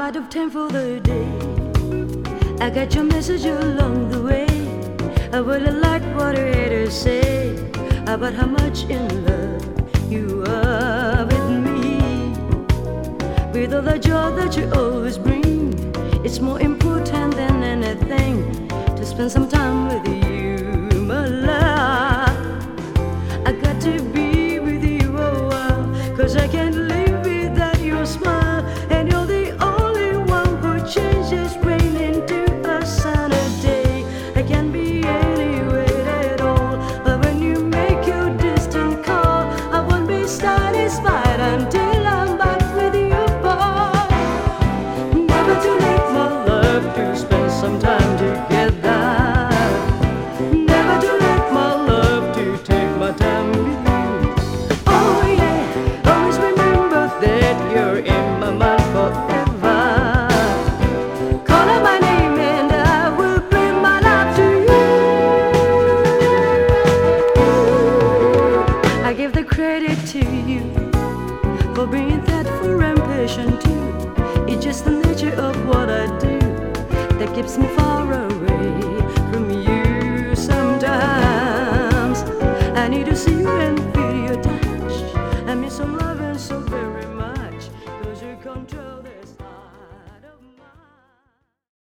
out of time for the day. I got your message along the way. I really like what you had to say about how much in love you are with me. With all the joy that you always bring, it's more important than anything to spend some time with you, my love. I got to be with you a while, 'cause I can't live without your smile. And you're the only one who changes rain into a sunny day. I can't be anywhere at all, but when you make your distant call, I won't be satisfied until I'm back with you, boy. Never too late, my love, to spend some time together. Never too late, my love, to take my time with you. Oh yeah, always remember that you're in my mind forever. Call out my name and I will bring my love to you. I give the credit to you for being thoughtful and patient too. It's just the nature of what I do that keeps me far away